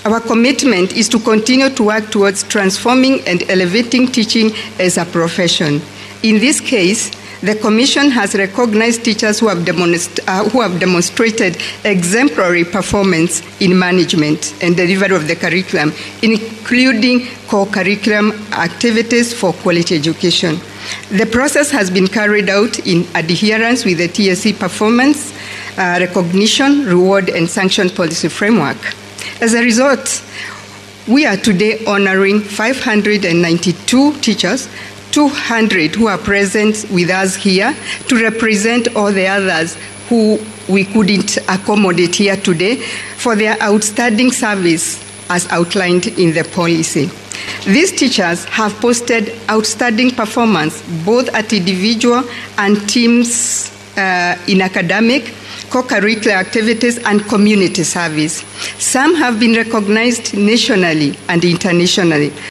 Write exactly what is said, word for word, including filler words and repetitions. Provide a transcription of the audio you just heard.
Our commitment is to continue to work towards transforming and elevating teaching as a profession. In this case, the Commission has recognized teachers who have, demonst- uh, who have demonstrated exemplary performance in management and delivery of the curriculum, including co-curriculum activities for quality education. The process has been carried out in adherence with the T S C performance, uh, recognition, reward, and sanction policy framework. As a result, we are today honoring five hundred ninety-two teachers, two hundred who are present with us here to represent all the others who we couldn't accommodate here today for their outstanding service as outlined in the policy. These teachers have posted outstanding performance both at individual and teams uh, in academic, co-curricular activities, and community service. Some have been recognized nationally and internationally.